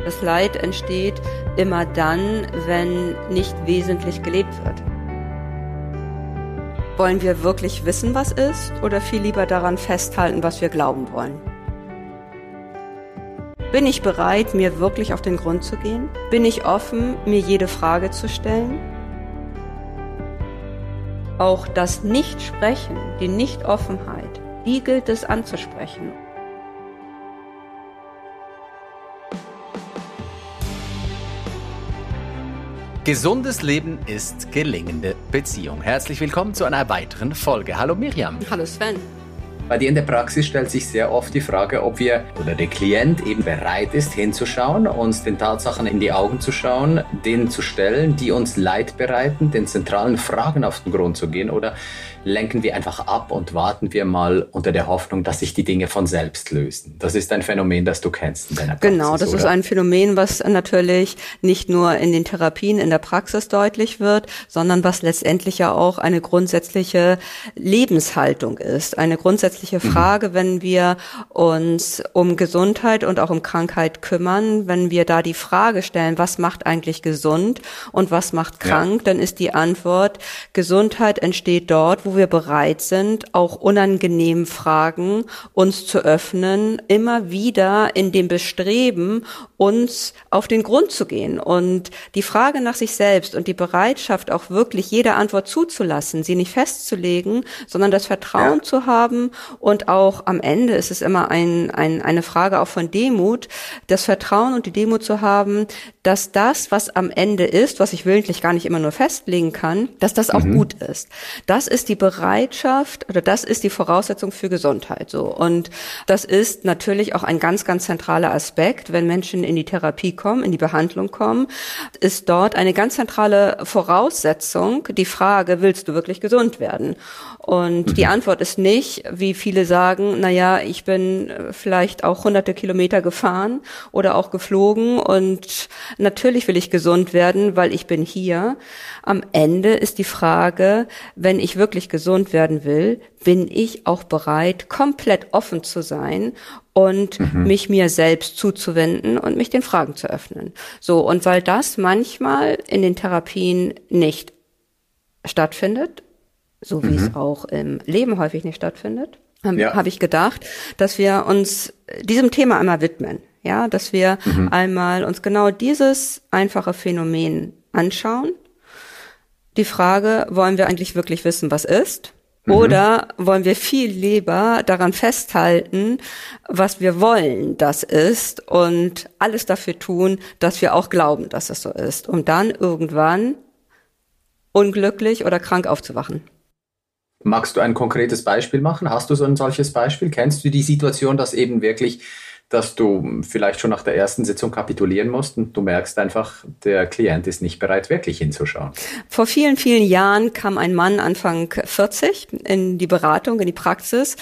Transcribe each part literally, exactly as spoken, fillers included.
Das Leid entsteht immer dann, wenn nicht wesentlich gelebt wird. Wollen wir wirklich wissen, was ist, oder viel lieber daran festhalten, was wir glauben wollen? Bin ich bereit, mir wirklich auf den Grund zu gehen? Bin ich offen, mir jede Frage zu stellen? Auch das Nichtsprechen, die Nichtoffenheit, die gilt es anzusprechen. Gesundes Leben ist gelingende Beziehung. Herzlich willkommen zu einer weiteren Folge. Hallo Miriam. Hallo Sven. Bei dir in der Praxis stellt sich sehr oft die Frage, ob wir oder der Klient eben bereit ist, hinzuschauen, uns den Tatsachen in die Augen zu schauen, denen zu stellen, die uns Leid bereiten, den zentralen Fragen auf den Grund zu gehen, oder lenken wir einfach ab und warten wir mal unter der Hoffnung, dass sich die Dinge von selbst lösen. Das ist ein Phänomen, das du kennst in deiner Praxis. Genau, das oder? ist ein Phänomen, was natürlich nicht nur in den Therapien in der Praxis deutlich wird, sondern was letztendlich ja auch eine grundsätzliche Lebenshaltung ist, eine grundsätzliche Frage, mhm. wenn wir uns um Gesundheit und auch um Krankheit kümmern, wenn wir da die Frage stellen, was macht eigentlich gesund und was macht krank, ja. dann ist die Antwort, Gesundheit entsteht dort, wo wir bereit sind, auch unangenehmen Fragen uns zu öffnen, immer wieder in dem Bestreben, uns auf den Grund zu gehen. Und die Frage nach sich selbst und die Bereitschaft, auch wirklich jede Antwort zuzulassen, sie nicht festzulegen, sondern das Vertrauen ja. zu haben. Und auch am Ende ist es immer ein, ein, eine Frage auch von Demut, das Vertrauen und die Demut zu haben, dass das, was am Ende ist, was ich willentlich gar nicht immer nur festlegen kann, dass das auch mhm. gut ist. Das ist die Bereitschaft oder das ist die Voraussetzung für Gesundheit. So. Und das ist natürlich auch ein ganz, ganz zentraler Aspekt, wenn Menschen in die Therapie kommen, in die Behandlung kommen, ist dort eine ganz zentrale Voraussetzung die Frage, willst du wirklich gesund werden? Und mhm. die Antwort ist nicht, wie viele sagen, na ja, ich bin vielleicht auch hunderte Kilometer gefahren oder auch geflogen und natürlich will ich gesund werden, weil ich bin hier. Am Ende ist die Frage, wenn ich wirklich gesund werden will, bin ich auch bereit, komplett offen zu sein und mhm. mich mir selbst zuzuwenden und mich den Fragen zu öffnen. So, und weil das manchmal in den Therapien nicht stattfindet, so wie mhm. es auch im Leben häufig nicht stattfindet, ja. habe ich gedacht, dass wir uns diesem Thema einmal widmen. Ja, dass wir mhm. einmal uns genau dieses einfache Phänomen anschauen. Die Frage, wollen wir eigentlich wirklich wissen, was ist? Mhm. Oder wollen wir viel lieber daran festhalten, was wir wollen, das ist, und alles dafür tun, dass wir auch glauben, dass es so ist, um dann irgendwann unglücklich oder krank aufzuwachen? Magst du ein konkretes Beispiel machen? Hast du so ein solches Beispiel? Kennst du die Situation, dass eben wirklich, dass du vielleicht schon nach der ersten Sitzung kapitulieren musst und du merkst einfach, der Klient ist nicht bereit, wirklich hinzuschauen? Vor vielen, vielen Jahren kam ein Mann Anfang vierzig in die Beratung, in die Praxis,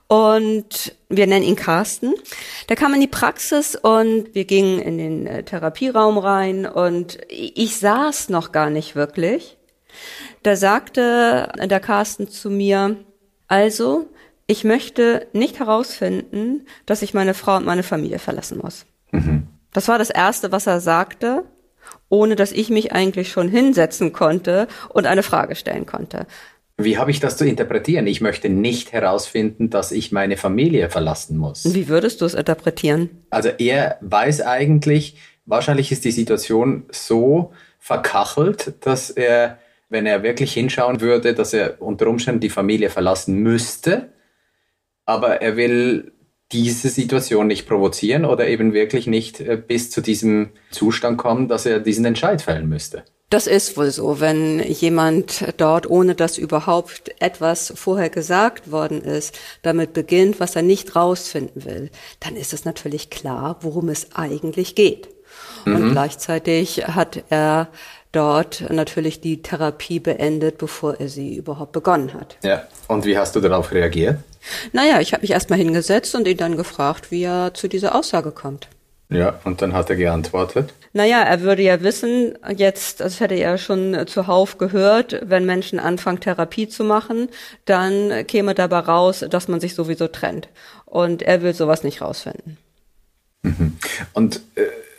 und wir nennen ihn Carsten. Der kam in die Praxis und wir gingen in den Therapieraum rein und ich saß noch gar nicht wirklich. Da sagte der Carsten zu mir, also, ich möchte nicht herausfinden, dass ich meine Frau und meine Familie verlassen muss. Mhm. Das war das Erste, was er sagte, ohne dass ich mich eigentlich schon hinsetzen konnte und eine Frage stellen konnte. Wie habe ich das zu interpretieren? Ich möchte nicht herausfinden, dass ich meine Familie verlassen muss. Wie würdest du es interpretieren? Also er weiß eigentlich, wahrscheinlich ist die Situation so verkachelt, dass er, wenn er wirklich hinschauen würde, dass er unter Umständen die Familie verlassen müsste, aber er will diese Situation nicht provozieren oder eben wirklich nicht bis zu diesem Zustand kommen, dass er diesen Entscheid fällen müsste. Das ist wohl so, wenn jemand dort, ohne dass überhaupt etwas vorher gesagt worden ist, damit beginnt, was er nicht rausfinden will, dann ist es natürlich klar, worum es eigentlich geht. Mhm. Und gleichzeitig hat er dort natürlich die Therapie beendet, bevor er sie überhaupt begonnen hat. Ja, und wie hast du darauf reagiert? Naja, ich habe mich erstmal hingesetzt und ihn dann gefragt, wie er zu dieser Aussage kommt. Ja, und dann hat er geantwortet? Naja, er würde ja wissen, jetzt, das hätte er schon zuhauf gehört, wenn Menschen anfangen, Therapie zu machen, dann käme dabei raus, dass man sich sowieso trennt. Und er will sowas nicht rausfinden. Mhm. Und äh,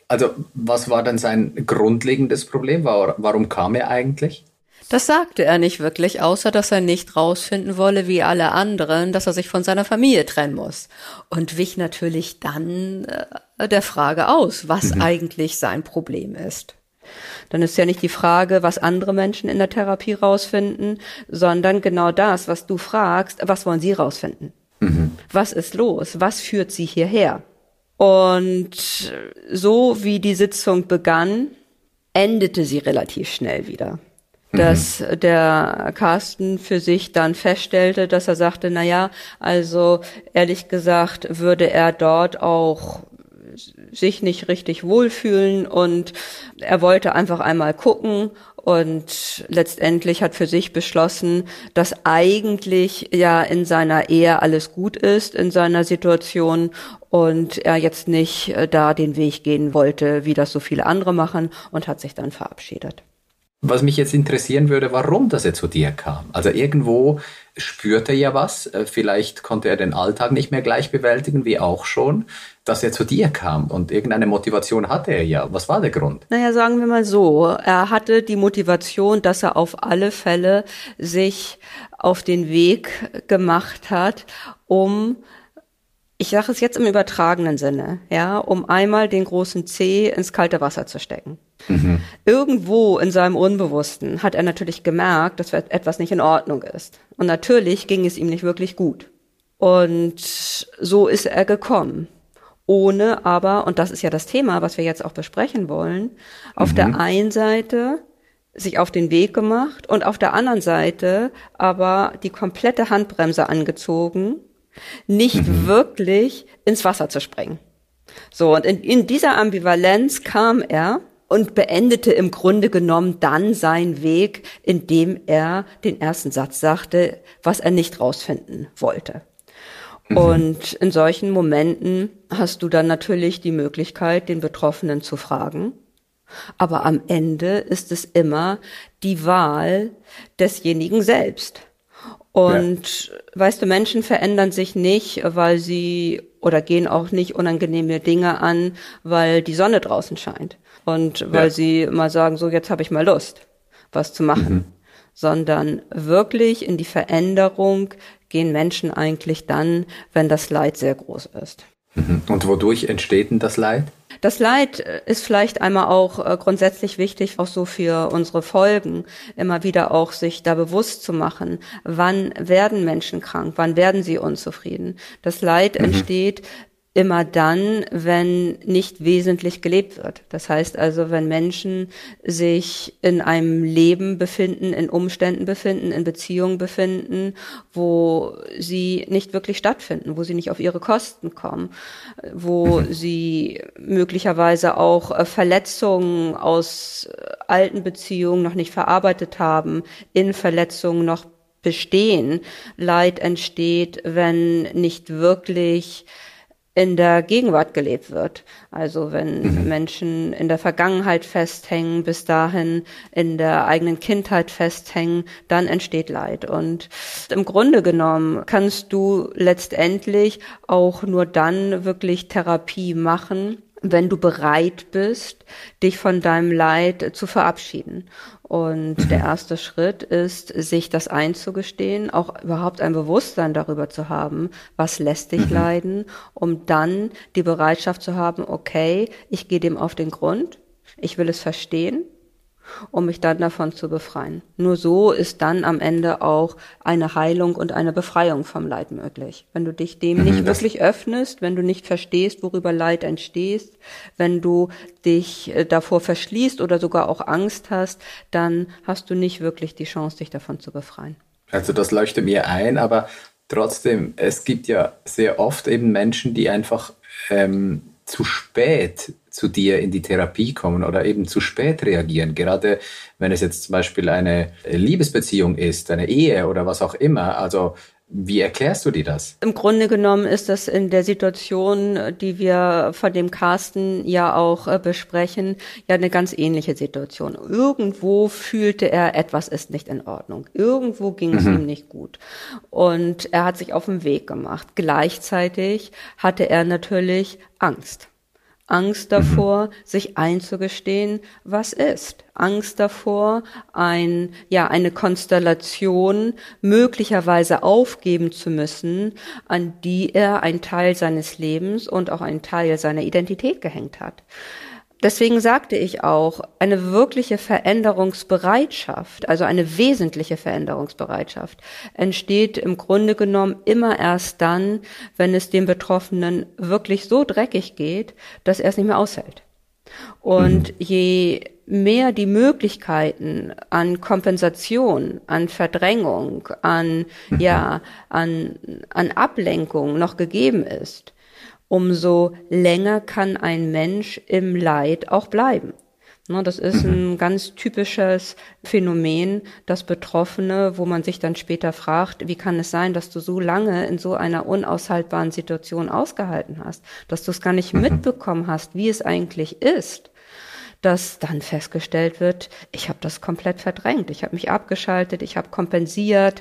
Also was war denn sein grundlegendes Problem? Warum kam er eigentlich? Das sagte er nicht wirklich, außer dass er nicht rausfinden wolle, wie alle anderen, dass er sich von seiner Familie trennen muss. Und wich natürlich dann äh, der Frage aus, was mhm. eigentlich sein Problem ist. Dann ist ja nicht die Frage, was andere Menschen in der Therapie rausfinden, sondern genau das, was du fragst, was wollen sie rausfinden? Mhm. Was ist los? Was führt sie hierher? Und so wie die Sitzung begann, endete sie relativ schnell wieder. Dass mhm. der Carsten für sich dann feststellte, dass er sagte, na ja, also ehrlich gesagt würde er dort auch sich nicht richtig wohlfühlen und er wollte einfach einmal gucken und letztendlich hat für sich beschlossen, dass eigentlich ja in seiner Ehe alles gut ist, in seiner Situation und er jetzt nicht da den Weg gehen wollte, wie das so viele andere machen und hat sich dann verabschiedet. Was mich jetzt interessieren würde, warum das er zu dir kam. Also irgendwo spürte er ja was, vielleicht konnte er den Alltag nicht mehr gleich bewältigen, wie auch schon, dass er zu dir kam und irgendeine Motivation hatte er ja. Was war der Grund? Naja, sagen wir mal so, er hatte die Motivation, dass er auf alle Fälle sich auf den Weg gemacht hat, um, ich sage es jetzt im übertragenen Sinne, ja, um einmal den großen Zeh ins kalte Wasser zu stecken. Mhm. Irgendwo in seinem Unbewussten hat er natürlich gemerkt, dass etwas nicht in Ordnung ist. Und natürlich ging es ihm nicht wirklich gut. Und so ist er gekommen. Ohne aber, und das ist ja das Thema, was wir jetzt auch besprechen wollen, auf mhm. der einen Seite sich auf den Weg gemacht und auf der anderen Seite aber die komplette Handbremse angezogen, nicht mhm. wirklich ins Wasser zu springen. So, und in, in dieser Ambivalenz kam er und beendete im Grunde genommen dann seinen Weg, indem er den ersten Satz sagte, was er nicht rausfinden wollte. Mhm. Und in solchen Momenten hast du dann natürlich die Möglichkeit, den Betroffenen zu fragen. Aber am Ende ist es immer die Wahl desjenigen selbst. Und ja. weißt du, Menschen verändern sich nicht, weil sie oder gehen auch nicht unangenehme Dinge an, weil die Sonne draußen scheint. Und weil ja. sie mal sagen, so jetzt habe ich mal Lust, was zu machen. Mhm. Sondern wirklich in die Veränderung gehen Menschen eigentlich dann, wenn das Leid sehr groß ist. Mhm. Und wodurch entsteht denn das Leid? Das Leid ist vielleicht einmal auch äh, grundsätzlich wichtig, auch so für unsere Folgen, immer wieder auch sich da bewusst zu machen, wann werden Menschen krank, wann werden sie unzufrieden. Das Leid mhm. entsteht immer dann, wenn nicht wesentlich gelebt wird. Das heißt also, wenn Menschen sich in einem Leben befinden, in Umständen befinden, in Beziehungen befinden, wo sie nicht wirklich stattfinden, wo sie nicht auf ihre Kosten kommen, wo sie möglicherweise auch Verletzungen aus alten Beziehungen noch nicht verarbeitet haben, in Verletzungen noch bestehen. Leid entsteht, wenn nicht wirklich in der Gegenwart gelebt wird. Also wenn mhm. Menschen in der Vergangenheit festhängen, bis dahin in der eigenen Kindheit festhängen, dann entsteht Leid. Und im Grunde genommen kannst du letztendlich auch nur dann wirklich Therapie machen, wenn du bereit bist, dich von deinem Leid zu verabschieden. Und der erste Schritt ist, sich das einzugestehen, auch überhaupt ein Bewusstsein darüber zu haben, was lässt dich mhm. leiden, um dann die Bereitschaft zu haben, okay, ich gehe dem auf den Grund, ich will es verstehen, um mich dann davon zu befreien. Nur so ist dann am Ende auch eine Heilung und eine Befreiung vom Leid möglich. Wenn du dich dem nicht mhm, wirklich öffnest, wenn du nicht verstehst, worüber Leid entsteht, wenn du dich davor verschließt oder sogar auch Angst hast, dann hast du nicht wirklich die Chance, dich davon zu befreien. Also das leuchtet mir ein, aber trotzdem, es gibt ja sehr oft eben Menschen, die einfach ähm, zu spät zu dir in die Therapie kommen oder eben zu spät reagieren. Gerade wenn es jetzt zum Beispiel eine Liebesbeziehung ist, eine Ehe oder was auch immer. Also wie erklärst du dir das? Im Grunde genommen ist das in der Situation, die wir von dem Carsten ja auch äh, besprechen, ja eine ganz ähnliche Situation. Irgendwo fühlte er, etwas ist nicht in Ordnung. Irgendwo ging es mhm. ihm nicht gut. Und er hat sich auf den Weg gemacht. Gleichzeitig hatte er natürlich Angst. Angst davor, mhm. sich einzugestehen, was ist. Angst davor, ein, ja, eine Konstellation möglicherweise aufgeben zu müssen, an die er einen Teil seines Lebens und auch einen Teil seiner Identität gehängt hat. Deswegen sagte ich auch, eine wirkliche Veränderungsbereitschaft, also eine wesentliche Veränderungsbereitschaft, entsteht im Grunde genommen immer erst dann, wenn es dem Betroffenen wirklich so dreckig geht, dass er es nicht mehr aushält. Und mhm. je mehr die Möglichkeiten an Kompensation, an Verdrängung, an, mhm. ja, an, an Ablenkung noch gegeben ist, umso länger kann ein Mensch im Leid auch bleiben. Das ist ein ganz typisches Phänomen, das Betroffene, wo man sich dann später fragt, wie kann es sein, dass du so lange in so einer unaushaltbaren Situation ausgehalten hast, dass du es gar nicht mitbekommen hast, wie es eigentlich ist, dass dann festgestellt wird, ich habe das komplett verdrängt, ich habe mich abgeschaltet, ich habe kompensiert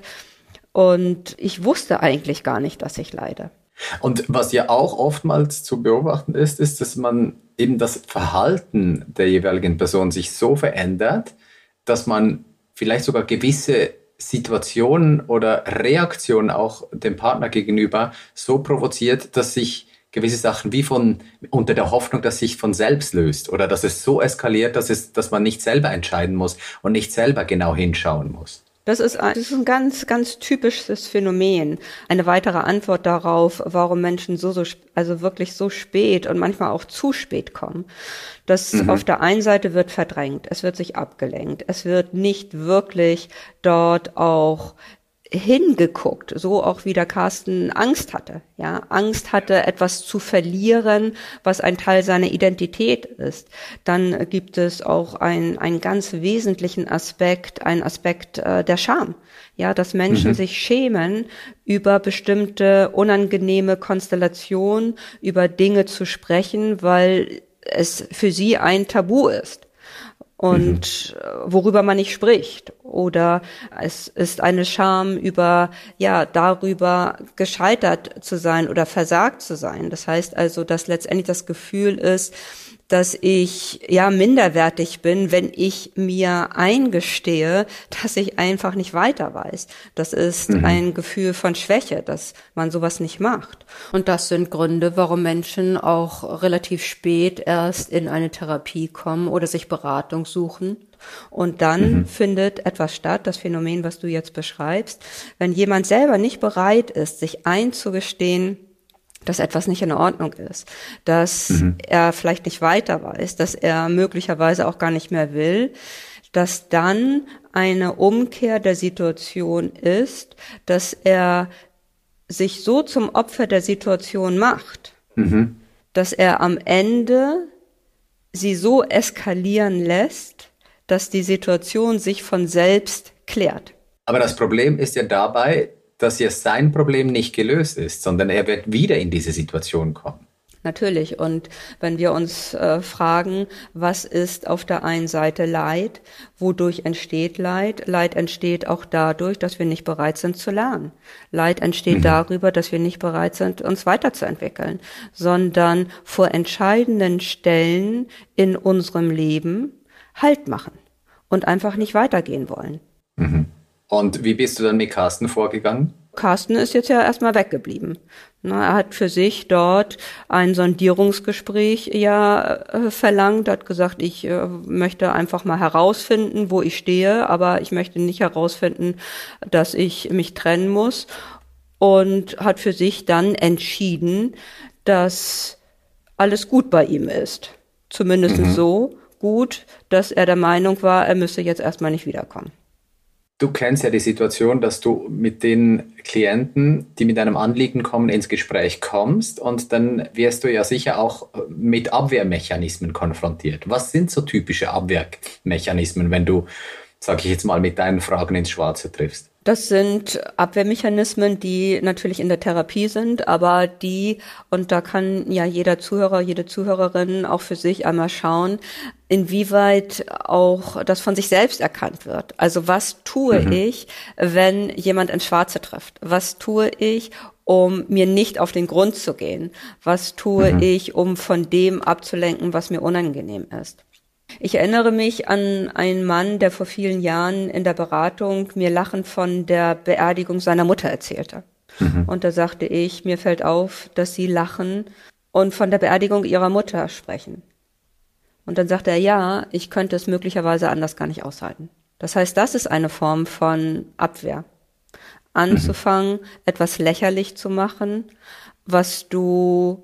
und ich wusste eigentlich gar nicht, dass ich leide. Und was ja auch oftmals zu beobachten ist, ist, dass man eben das Verhalten der jeweiligen Person sich so verändert, dass man vielleicht sogar gewisse Situationen oder Reaktionen auch dem Partner gegenüber so provoziert, dass sich gewisse Sachen wie von, unter der Hoffnung, dass sich von selbst löst oder dass es so eskaliert, dass es, dass man nicht selber entscheiden muss und nicht selber genau hinschauen muss. Das ist, ein, das ist ein ganz, ganz typisches Phänomen. Eine weitere Antwort darauf, warum Menschen so, so, also wirklich so spät und manchmal auch zu spät kommen. Das mhm. auf der einen Seite wird verdrängt, es wird sich abgelenkt, es wird nicht wirklich dort auch hingeguckt, so auch wie der Carsten Angst hatte, ja, Angst hatte, etwas zu verlieren, was ein Teil seiner Identität ist. Dann gibt es auch einen, einen ganz wesentlichen Aspekt, einen Aspekt äh, der Scham, ja, dass Menschen mhm. sich schämen, über bestimmte unangenehme Konstellationen, über Dinge zu sprechen, weil es für sie ein Tabu ist. Und mhm. worüber man nicht spricht. Oder es ist eine Scham über, ja, darüber gescheitert zu sein oder versagt zu sein. Das heißt also, dass letztendlich das Gefühl ist, dass ich, ja, minderwertig bin, wenn ich mir eingestehe, dass ich einfach nicht weiter weiß. Das ist mhm. ein Gefühl von Schwäche, dass man sowas nicht macht. Und das sind Gründe, warum Menschen auch relativ spät erst in eine Therapie kommen oder sich Beratung suchen. Und dann mhm. findet etwas statt, das Phänomen, was du jetzt beschreibst. Wenn jemand selber nicht bereit ist, sich einzugestehen, dass etwas nicht in Ordnung ist, dass mhm. er vielleicht nicht weiter weiß, dass er möglicherweise auch gar nicht mehr will, dass dann eine Umkehr der Situation ist, dass er sich so zum Opfer der Situation macht, mhm. dass er am Ende sie so eskalieren lässt, dass die Situation sich von selbst klärt. Aber das Problem ist ja dabei, dass ja sein Problem nicht gelöst ist, sondern er wird wieder in diese Situation kommen. Natürlich. Und wenn wir uns äh, fragen, was ist auf der einen Seite Leid, wodurch entsteht Leid? Leid entsteht auch dadurch, dass wir nicht bereit sind zu lernen. Leid entsteht mhm. darüber, dass wir nicht bereit sind, uns weiterzuentwickeln, sondern vor entscheidenden Stellen in unserem Leben Halt machen und einfach nicht weitergehen wollen. Mhm. Und wie bist du dann mit Carsten vorgegangen? Carsten ist jetzt ja erstmal weggeblieben. Er hat für sich dort ein Sondierungsgespräch ja äh, verlangt, hat gesagt, ich äh, möchte einfach mal herausfinden, wo ich stehe, aber ich möchte nicht herausfinden, dass ich mich trennen muss, und hat für sich dann entschieden, dass alles gut bei ihm ist. Zumindest mhm. so gut, dass er der Meinung war, er müsse jetzt erstmal nicht wiederkommen. Du kennst ja die Situation, dass du mit den Klienten, die mit einem Anliegen kommen, ins Gespräch kommst, und dann wirst du ja sicher auch mit Abwehrmechanismen konfrontiert. Was sind so typische Abwehrmechanismen, wenn du, sag ich jetzt mal, mit deinen Fragen ins Schwarze triffst? Das sind Abwehrmechanismen, die natürlich in der Therapie sind, aber die, und da kann ja jeder Zuhörer, jede Zuhörerin auch für sich einmal schauen, inwieweit auch das von sich selbst erkannt wird. Also was tue mhm. ich, wenn jemand ins Schwarze trifft? Was tue ich, um mir nicht auf den Grund zu gehen? Was tue mhm. ich, um von dem abzulenken, was mir unangenehm ist? Ich erinnere mich an einen Mann, der vor vielen Jahren in der Beratung mir lachend von der Beerdigung seiner Mutter erzählte. Mhm. Und da sagte ich, mir fällt auf, dass Sie lachen und von der Beerdigung Ihrer Mutter sprechen. Und dann sagte er, ja, ich könnte es möglicherweise anders gar nicht aushalten. Das heißt, das ist eine Form von Abwehr. Anzufangen, mhm. etwas lächerlich zu machen, was du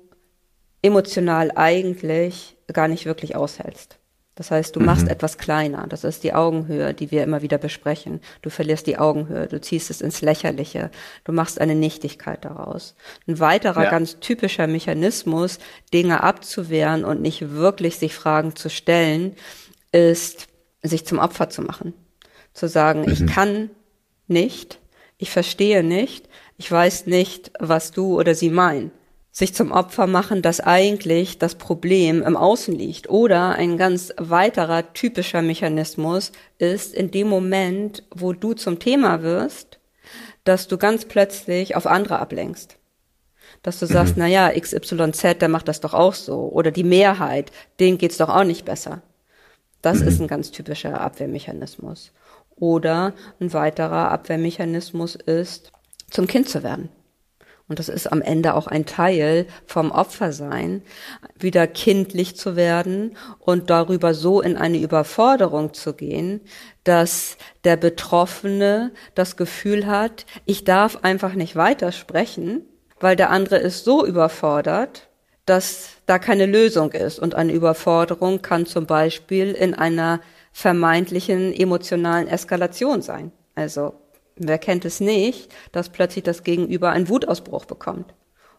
emotional eigentlich gar nicht wirklich aushältst. Das heißt, du mhm. machst etwas kleiner. Das ist die Augenhöhe, die wir immer wieder besprechen. Du verlierst die Augenhöhe, du ziehst es ins Lächerliche, du machst eine Nichtigkeit daraus. Ein weiterer ja. ganz typischer Mechanismus, Dinge abzuwehren und nicht wirklich sich Fragen zu stellen, ist, sich zum Opfer zu machen. Zu sagen, mhm. ich kann nicht, ich verstehe nicht, ich weiß nicht, was du oder sie meinen. Sich zum Opfer machen, dass eigentlich das Problem im Außen liegt. Oder ein ganz weiterer typischer Mechanismus ist in dem Moment, wo du zum Thema wirst, dass du ganz plötzlich auf andere ablenkst. Dass du sagst, mhm. na ja, X Y Z, der macht das doch auch so. Oder die Mehrheit, denen geht's doch auch nicht besser. Das mhm. ist ein ganz typischer Abwehrmechanismus. Oder ein weiterer Abwehrmechanismus ist, zum Kind zu werden. Und das ist am Ende auch ein Teil vom Opfersein, wieder kindlich zu werden und darüber so in eine Überforderung zu gehen, dass der Betroffene das Gefühl hat, ich darf einfach nicht weitersprechen, weil der andere ist so überfordert, dass da keine Lösung ist. Und eine Überforderung kann zum Beispiel in einer vermeintlichen emotionalen Eskalation sein. Also wer kennt es nicht, dass plötzlich das Gegenüber einen Wutausbruch bekommt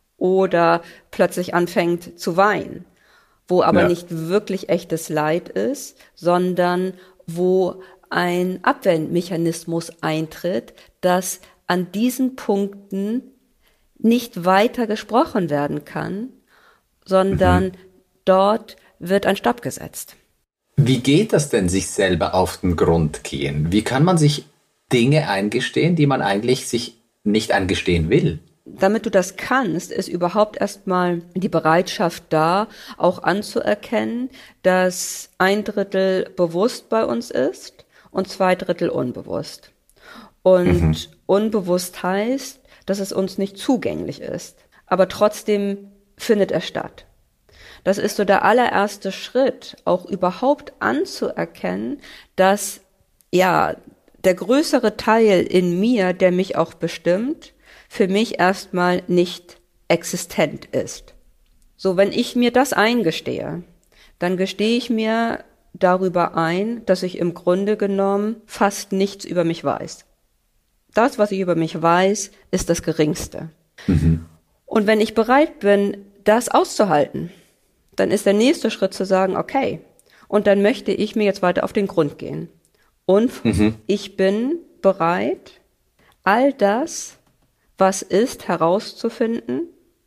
oder plötzlich anfängt zu weinen, wo aber ja. nicht wirklich echtes Leid ist, sondern wo ein Abwehrmechanismus eintritt, dass an diesen Punkten nicht weiter gesprochen werden kann, sondern mhm. dort wird ein Stopp gesetzt. Wie geht das denn, sich selber auf den Grund gehen? Wie kann man sich Dinge eingestehen, die man eigentlich sich nicht eingestehen will? Damit du das kannst, ist überhaupt erstmal die Bereitschaft da, auch anzuerkennen, dass ein Drittel bewusst bei uns ist und zwei Drittel unbewusst. Und mhm. unbewusst heißt, dass es uns nicht zugänglich ist, aber trotzdem findet er statt. Das ist so der allererste Schritt, auch überhaupt anzuerkennen, dass ja der größere Teil in mir, der mich auch bestimmt, für mich erstmal nicht existent ist. So, wenn ich mir das eingestehe, dann gestehe ich mir darüber ein, dass ich im Grunde genommen fast nichts über mich weiß. Das, was ich über mich weiß, ist das Geringste. Mhm. Und wenn ich bereit bin, das auszuhalten, dann ist der nächste Schritt zu sagen, okay, und dann möchte ich mir jetzt weiter auf den Grund gehen. Und mhm. ich bin bereit, all das, was ist, herauszufinden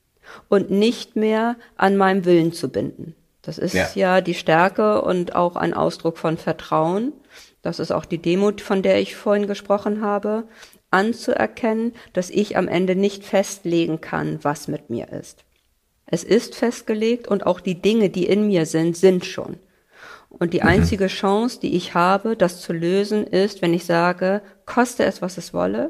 und nicht mehr an meinem Willen zu binden. Das ist ja, ja die Stärke und auch ein Ausdruck von Vertrauen. Das ist auch die Demut, von der ich vorhin gesprochen habe, anzuerkennen, dass ich am Ende nicht festlegen kann, was mit mir ist. Es ist festgelegt und auch die Dinge, die in mir sind, sind schon. Und die einzige Chance, die ich habe, das zu lösen, ist, wenn ich sage, koste es, was es wolle,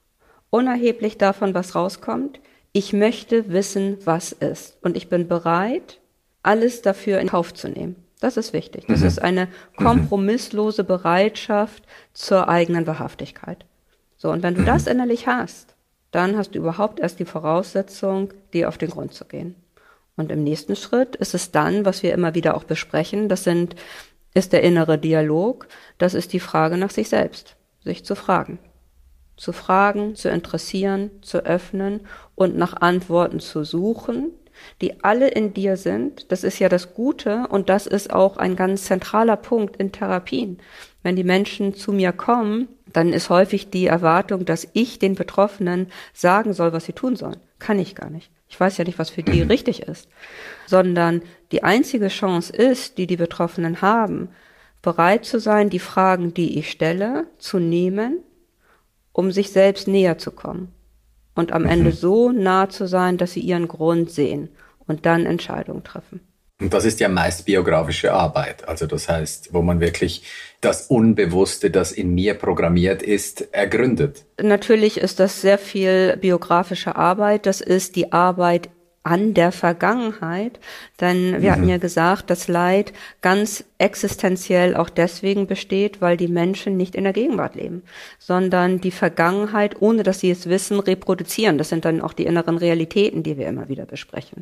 unerheblich davon, was rauskommt, ich möchte wissen, was ist. Und ich bin bereit, alles dafür in Kauf zu nehmen. Das ist wichtig. Das mhm. ist eine kompromisslose Bereitschaft zur eigenen Wahrhaftigkeit. So, und wenn du das innerlich hast, dann hast du überhaupt erst die Voraussetzung, dir auf den Grund zu gehen. Und im nächsten Schritt ist es dann, was wir immer wieder auch besprechen, das sind, ist der innere Dialog, das ist die Frage nach sich selbst, sich zu fragen. Zu fragen, zu interessieren, zu öffnen und nach Antworten zu suchen, die alle in dir sind. Das ist ja das Gute und das ist auch ein ganz zentraler Punkt in Therapien. Wenn die Menschen zu mir kommen dann ist häufig die Erwartung, dass ich den Betroffenen sagen soll, was sie tun sollen. Kann ich gar nicht. Ich weiß ja nicht, was für die mhm. richtig ist. Sondern die einzige Chance ist, die die Betroffenen haben, bereit zu sein, die Fragen, die ich stelle, zu nehmen, um sich selbst näher zu kommen. Und am mhm. Ende so nah zu sein, dass sie ihren Grund sehen und dann Entscheidungen treffen. Und das ist ja meist biografische Arbeit. Also das heißt, wo man wirklich das Unbewusste, das in mir programmiert ist, ergründet. Natürlich ist das sehr viel biografische Arbeit. Das ist die Arbeit an der Vergangenheit. Denn wir mhm. hatten ja gesagt, dass Leid ganz existenziell auch deswegen besteht, weil die Menschen nicht in der Gegenwart leben, sondern die Vergangenheit, ohne dass sie es wissen, reproduzieren. Das sind dann auch die inneren Realitäten, die wir immer wieder besprechen.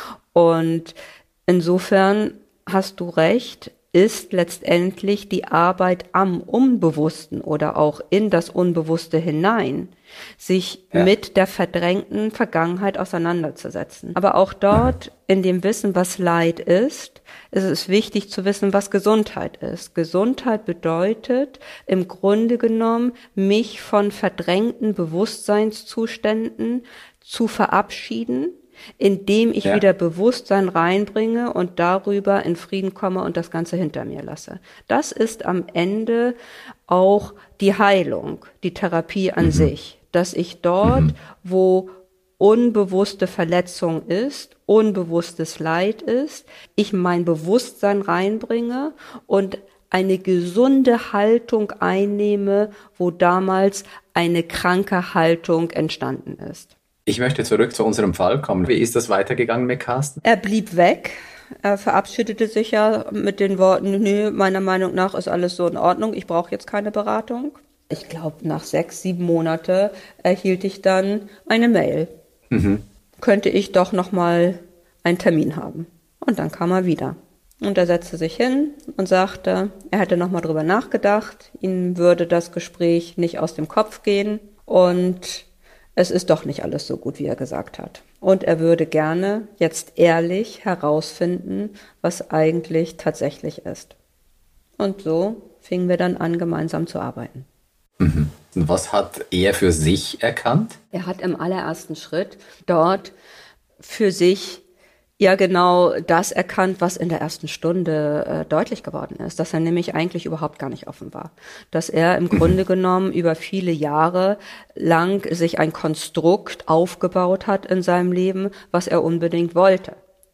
Und insofern hast du recht, ist letztendlich die Arbeit am Unbewussten oder auch in das Unbewusste hinein, sich ja. mit der verdrängten Vergangenheit auseinanderzusetzen. Aber auch dort, in dem Wissen, was Leid ist, ist es wichtig zu wissen, was Gesundheit ist. Gesundheit bedeutet im Grunde genommen, mich von verdrängten Bewusstseinszuständen zu verabschieden, indem ich ja. wieder Bewusstsein reinbringe und darüber in Frieden komme und das Ganze hinter mir lasse. Das ist am Ende auch die Heilung, die Therapie an mhm. sich, dass ich dort, mhm. wo unbewusste Verletzung ist, unbewusstes Leid ist, ich mein Bewusstsein reinbringe und eine gesunde Haltung einnehme, wo damals eine kranke Haltung entstanden ist. Ich möchte zurück zu unserem Fall kommen. Wie ist das weitergegangen mit Carsten? Er blieb weg. Er verabschiedete sich ja mit den Worten, nö, meiner Meinung nach ist alles so in Ordnung, ich brauche jetzt keine Beratung. Ich glaube, nach sechs, sieben Monate erhielt ich dann eine Mail. Mhm. Könnte ich doch nochmal einen Termin haben. Und dann kam er wieder. Und er setzte sich hin und sagte, er hätte nochmal drüber nachgedacht, ihm würde das Gespräch nicht aus dem Kopf gehen und es ist doch nicht alles so gut, wie er gesagt hat. Und er würde gerne jetzt ehrlich herausfinden, was eigentlich tatsächlich ist. Und so fingen wir dann an, gemeinsam zu arbeiten. Mhm. Und was hat er für sich erkannt? Er hat im allerersten Schritt dort für sich ja genau das erkannt, was in der ersten Stunde äh, deutlich geworden ist, dass er nämlich eigentlich überhaupt gar nicht offen war. Dass er im Grunde genommen über viele Jahre lang sich ein Konstrukt aufgebaut hat in seinem Leben, was er unbedingt wollte.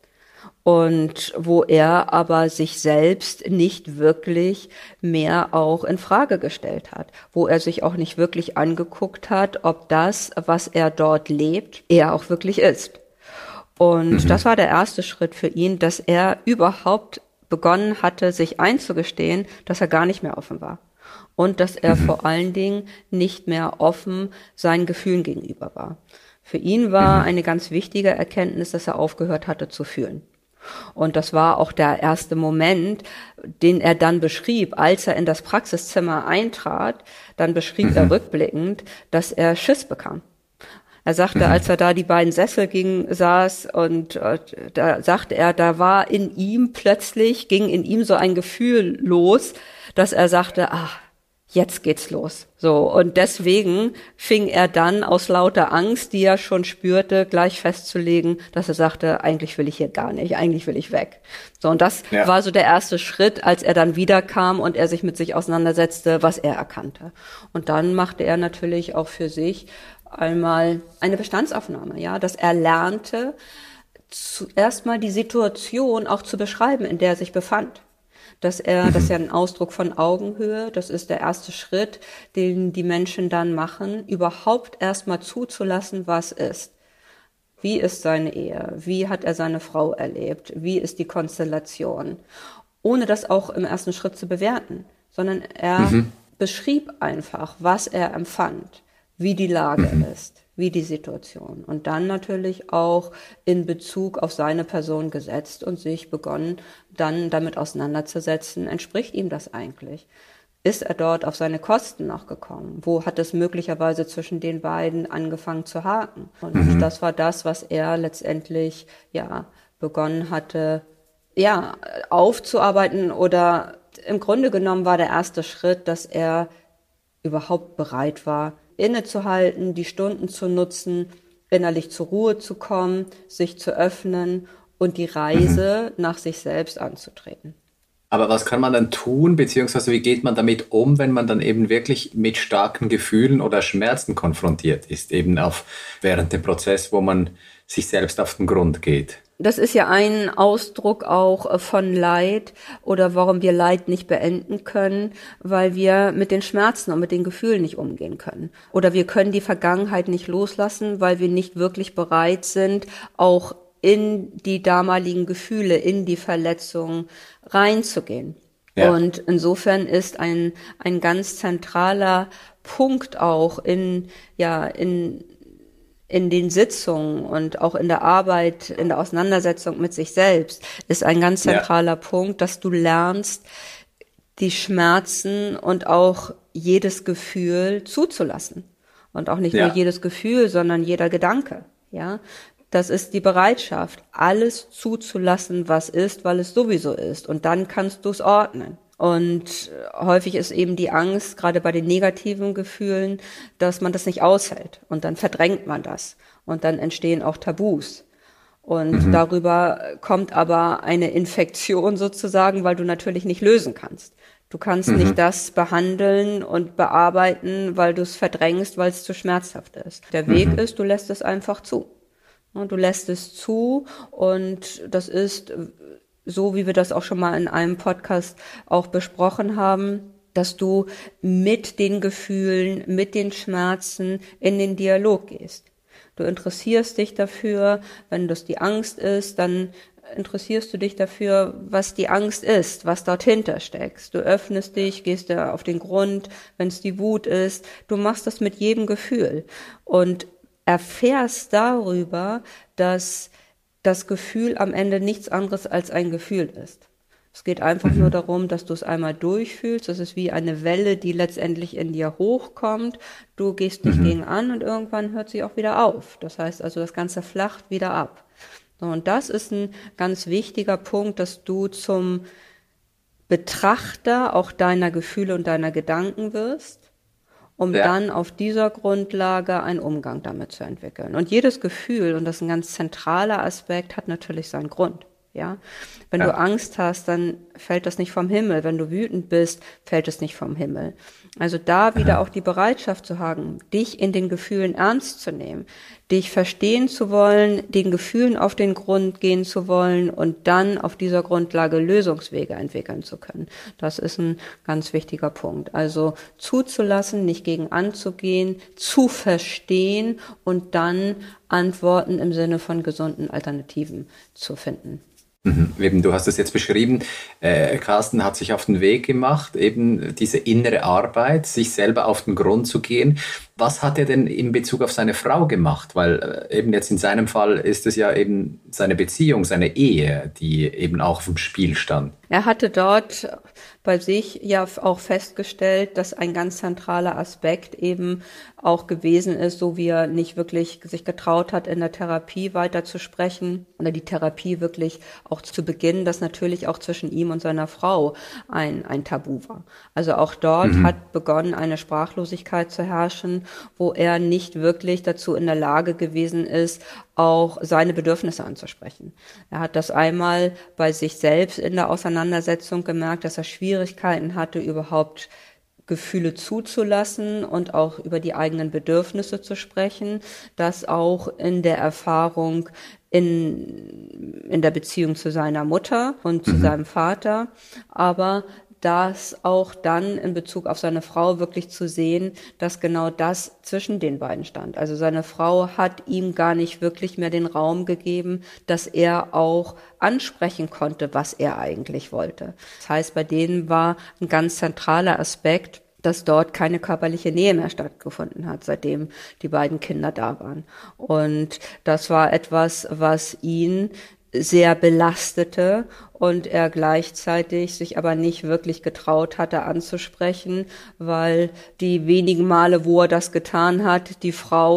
Und wo er aber sich selbst nicht wirklich mehr auch in Frage gestellt hat, wo er sich auch nicht wirklich angeguckt hat, ob das, was er dort lebt, er auch wirklich ist. Und mhm. das war der erste Schritt für ihn, dass er überhaupt begonnen hatte, sich einzugestehen, dass er gar nicht mehr offen war. Und dass er mhm. vor allen Dingen nicht mehr offen seinen Gefühlen gegenüber war. Für ihn war mhm. eine ganz wichtige Erkenntnis, dass er aufgehört hatte zu fühlen. Und das war auch der erste Moment, den er dann beschrieb, als er in das Praxiszimmer eintrat, dann beschrieb mhm. er rückblickend, dass er Schiss bekam. Er sagte, als er da die beiden Sessel ging, saß und äh, da sagte er, da war in ihm plötzlich, ging in ihm so ein Gefühl los, dass er sagte, ach, jetzt geht's los. So, und deswegen fing er dann aus lauter Angst, die er schon spürte, gleich festzulegen, dass er sagte, eigentlich will ich hier gar nicht, eigentlich will ich weg. So, und das ja. war so der erste Schritt, als er dann wiederkam und er sich mit sich auseinandersetzte, was er erkannte. Und dann machte er natürlich auch für sich einmal eine Bestandsaufnahme, ja, dass er lernte, zuerst mal die Situation auch zu beschreiben, in der er sich befand. Dass er, das ist ja ein Ausdruck von Augenhöhe, das ist der erste Schritt, den die Menschen dann machen, überhaupt erst mal zuzulassen, was ist. Wie ist seine Ehe? Wie hat er seine Frau erlebt? Wie ist die Konstellation? Ohne das auch im ersten Schritt zu bewerten, sondern er mhm. beschrieb einfach, was er empfand, wie die Lage mhm. ist, wie die Situation. Und dann natürlich auch in Bezug auf seine Person gesetzt und sich begonnen, dann damit auseinanderzusetzen, entspricht ihm das eigentlich? Ist er dort auf seine Kosten noch gekommen? Wo hat es möglicherweise zwischen den beiden angefangen zu haken? Und mhm. das war das, was er letztendlich ja begonnen hatte, ja, aufzuarbeiten, oder im Grunde genommen war der erste Schritt, dass er überhaupt bereit war, innezuhalten, die Stunden zu nutzen, innerlich zur Ruhe zu kommen, sich zu öffnen und die Reise mhm. nach sich selbst anzutreten. Aber was kann man dann tun, beziehungsweise wie geht man damit um, wenn man dann eben wirklich mit starken Gefühlen oder Schmerzen konfrontiert ist, eben auf während dem Prozess, wo man sich selbst auf den Grund geht? Das ist ja ein Ausdruck auch von Leid oder warum wir Leid nicht beenden können, weil wir mit den Schmerzen und mit den Gefühlen nicht umgehen können. Oder wir können die Vergangenheit nicht loslassen, weil wir nicht wirklich bereit sind, auch in die damaligen Gefühle, in die Verletzungen reinzugehen. Ja. Und insofern ist ein, ein ganz zentraler Punkt auch in, ja, in, in den Sitzungen und auch in der Arbeit, in der Auseinandersetzung mit sich selbst, ist ein ganz zentraler ja. Punkt, dass du lernst, die Schmerzen und auch jedes Gefühl zuzulassen. Und auch nicht ja. nur jedes Gefühl, sondern jeder Gedanke, ja. Das ist die Bereitschaft, alles zuzulassen, was ist, weil es sowieso ist. Und dann kannst du es ordnen. Und häufig ist eben die Angst, gerade bei den negativen Gefühlen, dass man das nicht aushält. Und dann verdrängt man das. Und dann entstehen auch Tabus. Und mhm. darüber kommt aber eine Infektion sozusagen, weil du natürlich nicht lösen kannst. Du kannst mhm. nicht das behandeln und bearbeiten, weil du es verdrängst, weil es zu schmerzhaft ist. Der Weg mhm. ist, du lässt es einfach zu. Und du lässt es zu und das ist so, wie wir das auch schon mal in einem Podcast auch besprochen haben, dass du mit den Gefühlen, mit den Schmerzen in den Dialog gehst. Du interessierst dich dafür, wenn das die Angst ist, dann interessierst du dich dafür, was die Angst ist, was dort hinter steckt. Du öffnest dich, gehst da auf den Grund, wenn es die Wut ist. Du machst das mit jedem Gefühl und erfährst darüber, dass das Gefühl am Ende nichts anderes als ein Gefühl ist. Es geht einfach nur darum, dass du es einmal durchfühlst. Das ist wie eine Welle, die letztendlich in dir hochkommt. Du gehst nicht mhm. gegen an und irgendwann hört sie auch wieder auf. Das heißt also, das Ganze flacht wieder ab. So, und das ist ein ganz wichtiger Punkt, dass du zum Betrachter auch deiner Gefühle und deiner Gedanken wirst, um ja. dann auf dieser Grundlage einen Umgang damit zu entwickeln. Und jedes Gefühl, und das ist ein ganz zentraler Aspekt, hat natürlich seinen Grund. Ja, wenn ja. du Angst hast, dann fällt das nicht vom Himmel. Wenn du wütend bist, fällt es nicht vom Himmel. Also da wieder auch die Bereitschaft zu haben, dich in den Gefühlen ernst zu nehmen, dich verstehen zu wollen, den Gefühlen auf den Grund gehen zu wollen und dann auf dieser Grundlage Lösungswege entwickeln zu können. Das ist ein ganz wichtiger Punkt. Also zuzulassen, nicht gegen anzugehen, zu verstehen und dann Antworten im Sinne von gesunden Alternativen zu finden. Mhm. Eben, du hast es jetzt beschrieben, äh, Carsten hat sich auf den Weg gemacht, eben diese innere Arbeit, sich selber auf den Grund zu gehen. Was hat er denn in Bezug auf seine Frau gemacht? Weil äh, eben jetzt in seinem Fall ist es ja eben seine Beziehung, seine Ehe, die eben auch auf dem Spiel stand. Er hatte dort bei sich ja auch festgestellt, dass ein ganz zentraler Aspekt eben auch gewesen ist, so wie er nicht wirklich sich getraut hat, in der Therapie weiter zu sprechen oder die Therapie wirklich auch zu beginnen, dass natürlich auch zwischen ihm und seiner Frau ein, ein Tabu war. Also auch dort mhm. hat begonnen, eine Sprachlosigkeit zu herrschen, wo er nicht wirklich dazu in der Lage gewesen ist, auch seine Bedürfnisse anzusprechen. Er hat das einmal bei sich selbst in der Auseinandersetzung gemerkt, dass er Schwierigkeiten hatte, überhaupt Gefühle zuzulassen und auch über die eigenen Bedürfnisse zu sprechen, das auch in der Erfahrung in, in der Beziehung zu seiner Mutter und zu mhm. seinem Vater, aber das auch dann in Bezug auf seine Frau wirklich zu sehen, dass genau das zwischen den beiden stand. Also seine Frau hat ihm gar nicht wirklich mehr den Raum gegeben, dass er auch ansprechen konnte, was er eigentlich wollte. Das heißt, bei denen war ein ganz zentraler Aspekt, dass dort keine körperliche Nähe mehr stattgefunden hat, seitdem die beiden Kinder da waren. Und das war etwas, was ihn sehr belastete und er gleichzeitig sich aber nicht wirklich getraut hatte anzusprechen, weil die wenigen Male, wo er das getan hat, die Frau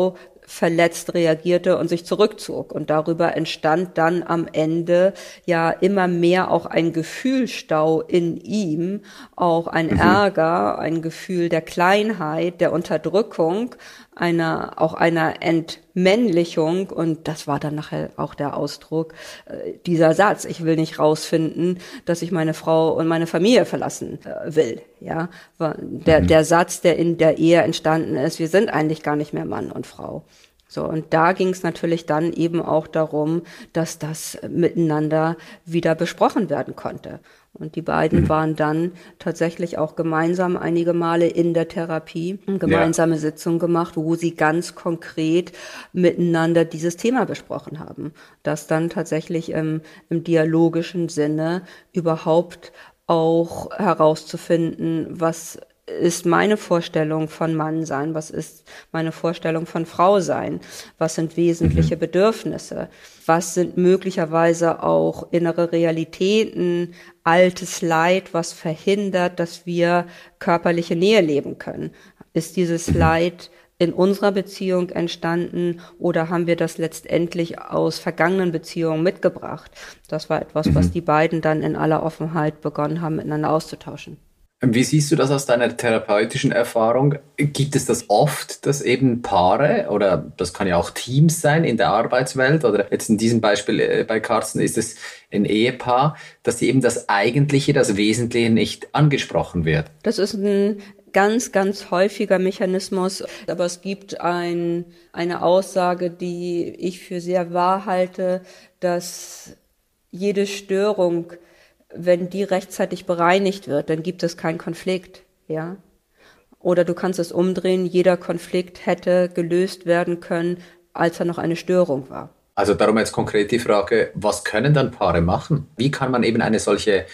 verletzt reagierte und sich zurückzog. Und darüber entstand dann am Ende ja immer mehr auch ein Gefühlsstau in ihm, auch ein mhm. Ärger, ein Gefühl der Kleinheit, der Unterdrückung, einer, auch einer Entmännlichung. Und das war dann nachher auch der Ausdruck, äh, dieser Satz: Ich will nicht rausfinden, dass ich meine Frau und meine Familie verlassen äh, will. Ja, der, mhm. der Satz, der in der Ehe entstanden ist: Wir sind eigentlich gar nicht mehr Mann und Frau. So, und da ging es natürlich dann eben auch darum, dass das miteinander wieder besprochen werden konnte. Und die beiden mhm. waren dann tatsächlich auch gemeinsam einige Male in der Therapie, eine gemeinsame ja. Sitzung gemacht, wo sie ganz konkret miteinander dieses Thema besprochen haben. Das dann tatsächlich im, im dialogischen Sinne überhaupt auch herauszufinden, was ist meine Vorstellung von Mann sein, was ist meine Vorstellung von Frau sein, was sind wesentliche mhm. Bedürfnisse, was sind möglicherweise auch innere Realitäten, altes Leid, was verhindert, dass wir körperliche Nähe leben können. Ist dieses mhm. Leid in unserer Beziehung entstanden oder haben wir das letztendlich aus vergangenen Beziehungen mitgebracht? Das war etwas, mhm. was die beiden dann in aller Offenheit begonnen haben, miteinander auszutauschen. Wie siehst du das aus deiner therapeutischen Erfahrung? Gibt es das oft, dass eben Paare, oder das kann ja auch Teams sein in der Arbeitswelt, oder jetzt in diesem Beispiel äh, bei Carsten ist es ein Ehepaar, dass eben das Eigentliche, das Wesentliche nicht angesprochen wird? Das ist ein ganz, ganz häufiger Mechanismus, aber es gibt ein, eine Aussage, die ich für sehr wahr halte, dass jede Störung, wenn die rechtzeitig bereinigt wird, dann gibt es keinen Konflikt, ja. Oder du kannst es umdrehen, jeder Konflikt hätte gelöst werden können, als er noch eine Störung war. Also darum jetzt konkret die Frage, was können dann Paare machen? Wie kann man eben eine solche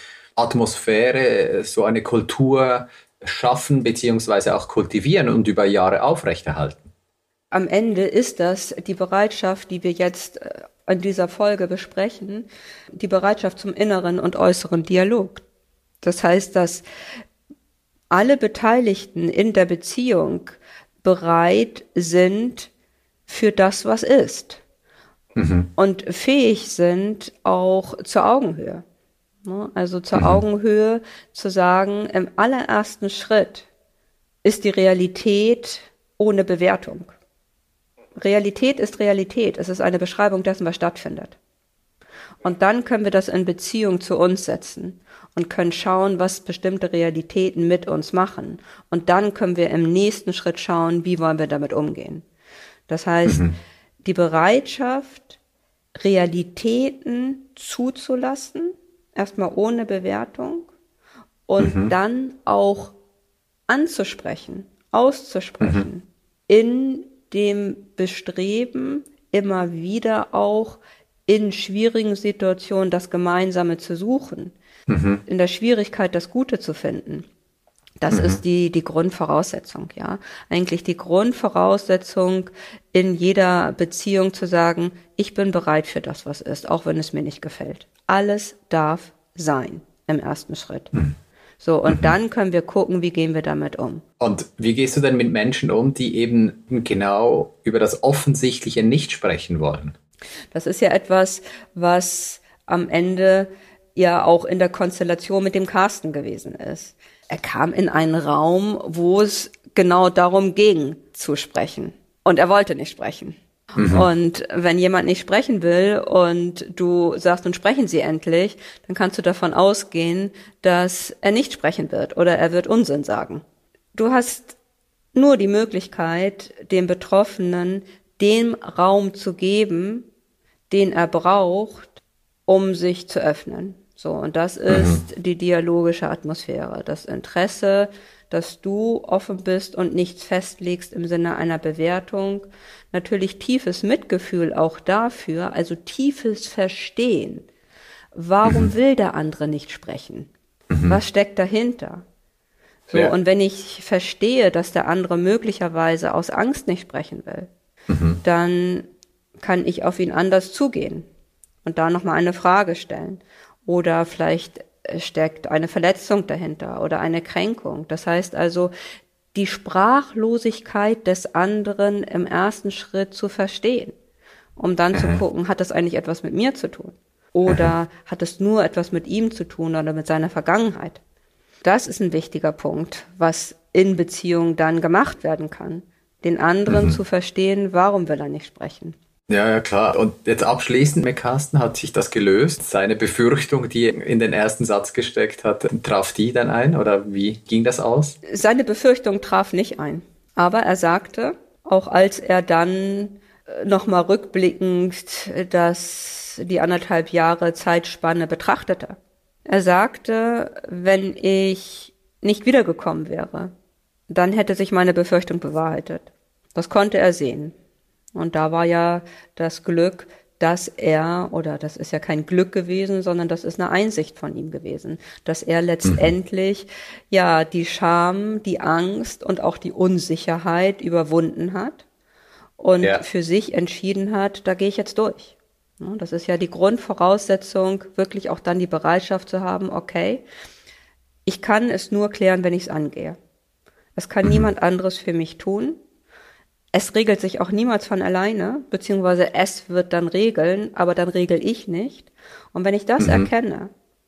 Atmosphäre, so eine Kultur schaffen, beziehungsweise auch kultivieren und über Jahre aufrechterhalten? Am Ende ist das die Bereitschaft, die wir jetzt in dieser Folge besprechen, die Bereitschaft zum inneren und äußeren Dialog. Das heißt, dass alle Beteiligten in der Beziehung bereit sind für das, was ist. Mhm. Und fähig sind auch zur Augenhöhe. Also zur mhm. Augenhöhe zu sagen, im allerersten Schritt ist die Realität ohne Bewertung. Realität ist Realität. Es ist eine Beschreibung dessen, was stattfindet. Und dann können wir das in Beziehung zu uns setzen und können schauen, was bestimmte Realitäten mit uns machen. Und dann können wir im nächsten Schritt schauen, wie wollen wir damit umgehen. Das heißt, mhm. die Bereitschaft, Realitäten zuzulassen, erstmal ohne Bewertung, und mhm. dann auch anzusprechen, auszusprechen, mhm. in dem Bestreben, immer wieder auch in schwierigen Situationen das Gemeinsame zu suchen, mhm. in der Schwierigkeit das Gute zu finden. Das mhm. ist die, die Grundvoraussetzung, ja. Eigentlich die Grundvoraussetzung in jeder Beziehung zu sagen, ich bin bereit für das, was ist, auch wenn es mir nicht gefällt. Alles darf sein im ersten Schritt. Mhm. So, und mhm. dann können wir gucken, wie gehen wir damit um. Und wie gehst du denn mit Menschen um, die eben genau über das Offensichtliche nicht sprechen wollen? Das ist ja etwas, was am Ende ja auch in der Konstellation mit dem Carsten gewesen ist. Er kam in einen Raum, wo es genau darum ging, zu sprechen. Und er wollte nicht sprechen. Mhm. Und wenn jemand nicht sprechen will und du sagst, nun sprechen Sie endlich, dann kannst du davon ausgehen, dass er nicht sprechen wird oder er wird Unsinn sagen. Du hast nur die Möglichkeit, dem Betroffenen den Raum zu geben, den er braucht, um sich zu öffnen. So, und das ist mhm. die dialogische Atmosphäre, das Interesse, dass du offen bist und nichts festlegst im Sinne einer Bewertung. Natürlich tiefes Mitgefühl auch dafür, also tiefes Verstehen. Warum mhm. will der andere nicht sprechen? Mhm. Was steckt dahinter? So, ja. Und wenn ich verstehe, dass der andere möglicherweise aus Angst nicht sprechen will, mhm. dann kann ich auf ihn anders zugehen und da nochmal eine Frage stellen. Oder vielleicht steckt eine Verletzung dahinter oder eine Kränkung. Das heißt also, die Sprachlosigkeit des anderen im ersten Schritt zu verstehen, um dann zu gucken, hat das eigentlich etwas mit mir zu tun? Oder hat es nur etwas mit ihm zu tun oder mit seiner Vergangenheit? Das ist ein wichtiger Punkt, was in Beziehung dann gemacht werden kann. Den anderen mhm. zu verstehen, warum will er nicht sprechen. Ja, ja, klar. Und jetzt abschließend mit Carsten, hat sich das gelöst? Seine Befürchtung, die er in den ersten Satz gesteckt hat, traf die dann ein? Oder wie ging das aus? Seine Befürchtung traf nicht ein. Aber er sagte, auch als er dann nochmal rückblickend das, die anderthalb Jahre Zeitspanne betrachtete, er sagte, wenn ich nicht wiedergekommen wäre, dann hätte sich meine Befürchtung bewahrheitet. Das konnte er sehen. Und da war ja das Glück, dass er, oder das ist ja kein Glück gewesen, sondern das ist eine Einsicht von ihm gewesen, dass er letztendlich mhm. ja die Scham, die Angst und auch die Unsicherheit überwunden hat und ja. für sich entschieden hat, da gehe ich jetzt durch. Das ist ja die Grundvoraussetzung, wirklich auch dann die Bereitschaft zu haben, okay, ich kann es nur klären, wenn ich es angehe. Es kann mhm. niemand anderes für mich tun. Es regelt sich auch niemals von alleine, beziehungsweise es wird dann regeln, aber dann regel ich nicht. Und wenn ich das mhm. erkenne,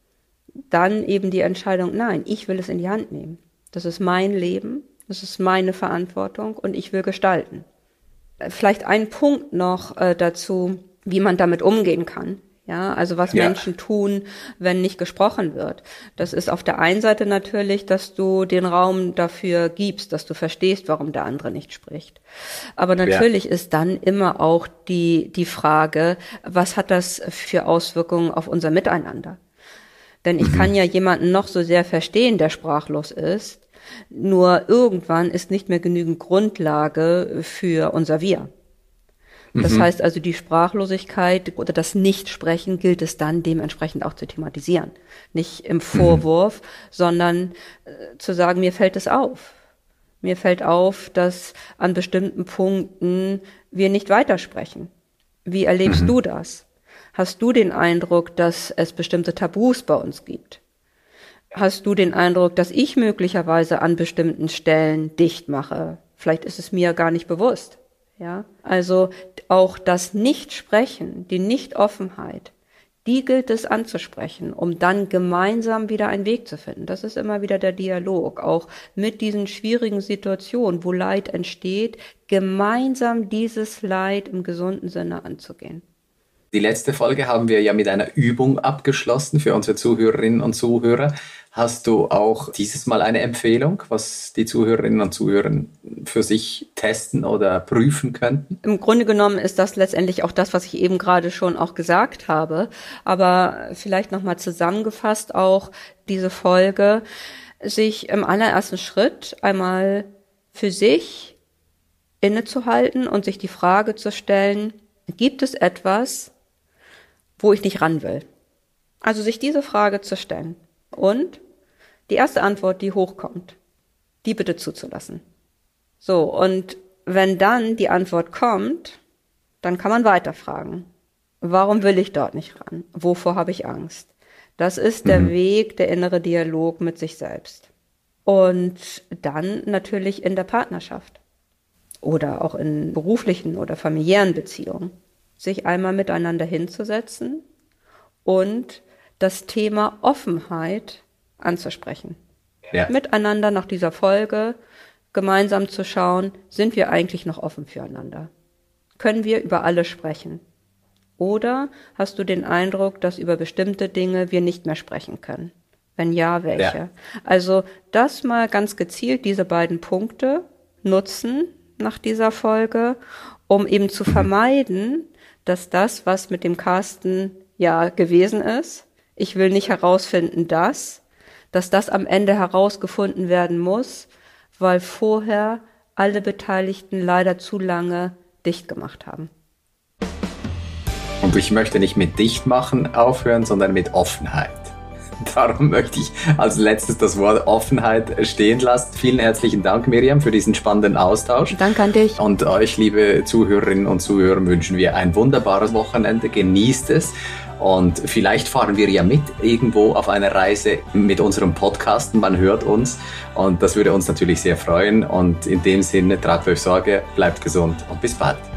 dann eben die Entscheidung, nein, ich will es in die Hand nehmen. Das ist mein Leben, das ist meine Verantwortung und ich will gestalten. Vielleicht ein Punkt noch äh, dazu, wie man damit umgehen kann. Ja, also was ja. Menschen tun, wenn nicht gesprochen wird. Das ist auf der einen Seite natürlich, dass du den Raum dafür gibst, dass du verstehst, warum der andere nicht spricht. Aber natürlich ja. ist dann immer auch die, die Frage, was hat das für Auswirkungen auf unser Miteinander? Denn ich mhm. kann ja jemanden noch so sehr verstehen, der sprachlos ist, nur irgendwann ist nicht mehr genügend Grundlage für unser Wir. Das mhm. heißt also, die Sprachlosigkeit oder das Nichtsprechen gilt es dann dementsprechend auch zu thematisieren. Nicht im Vorwurf, mhm. sondern äh, zu sagen, mir fällt es auf. Mir fällt auf, dass an bestimmten Punkten wir nicht weitersprechen. Wie erlebst mhm. du das? Hast du den Eindruck, dass es bestimmte Tabus bei uns gibt? Hast du den Eindruck, dass ich möglicherweise an bestimmten Stellen dicht mache? Vielleicht ist es mir gar nicht bewusst. Ja, also auch das Nichtsprechen, die Nichtoffenheit, die gilt es anzusprechen, um dann gemeinsam wieder einen Weg zu finden. Das ist immer wieder der Dialog, auch mit diesen schwierigen Situationen, wo Leid entsteht, gemeinsam dieses Leid im gesunden Sinne anzugehen. Die letzte Folge haben wir ja mit einer Übung abgeschlossen für unsere Zuhörerinnen und Zuhörer. Hast du auch dieses Mal eine Empfehlung, was die Zuhörerinnen und Zuhörer für sich testen oder prüfen könnten? Im Grunde genommen ist das letztendlich auch das, was ich eben gerade schon auch gesagt habe. Aber vielleicht nochmal zusammengefasst auch diese Folge, sich im allerersten Schritt einmal für sich innezuhalten und sich die Frage zu stellen, gibt es etwas, wo ich nicht ran will? Also sich diese Frage zu stellen. Und die erste Antwort, die hochkommt, die bitte zuzulassen. So, und wenn dann die Antwort kommt, dann kann man weiterfragen. Warum will ich dort nicht ran? Wovor habe ich Angst? Das ist der mhm. Weg, der innere Dialog mit sich selbst. Und dann natürlich in der Partnerschaft oder auch in beruflichen oder familiären Beziehungen, sich einmal miteinander hinzusetzen und das Thema Offenheit anzusprechen. Ja. Miteinander nach dieser Folge gemeinsam zu schauen, sind wir eigentlich noch offen füreinander? Können wir über alles sprechen? Oder hast du den Eindruck, dass über bestimmte Dinge wir nicht mehr sprechen können? Wenn ja, welche? Ja. Also das mal ganz gezielt, diese beiden Punkte nutzen nach dieser Folge, um eben zu vermeiden, dass das, was mit dem Carsten ja gewesen ist, ich will nicht herausfinden, dass, dass das am Ende herausgefunden werden muss, weil vorher alle Beteiligten leider zu lange dicht gemacht haben. Und ich möchte nicht mit dicht machen aufhören, sondern mit Offenheit. Darum möchte ich als letztes das Wort Offenheit stehen lassen. Vielen herzlichen Dank, Miriam, für diesen spannenden Austausch. Danke an dich. Und euch, liebe Zuhörerinnen und Zuhörer, wünschen wir ein wunderbares Wochenende. Genießt es. Und vielleicht fahren wir ja mit irgendwo auf einer Reise mit unserem Podcast. Man hört uns. Und das würde uns natürlich sehr freuen. Und in dem Sinne, tragt euch Sorge, bleibt gesund und bis bald.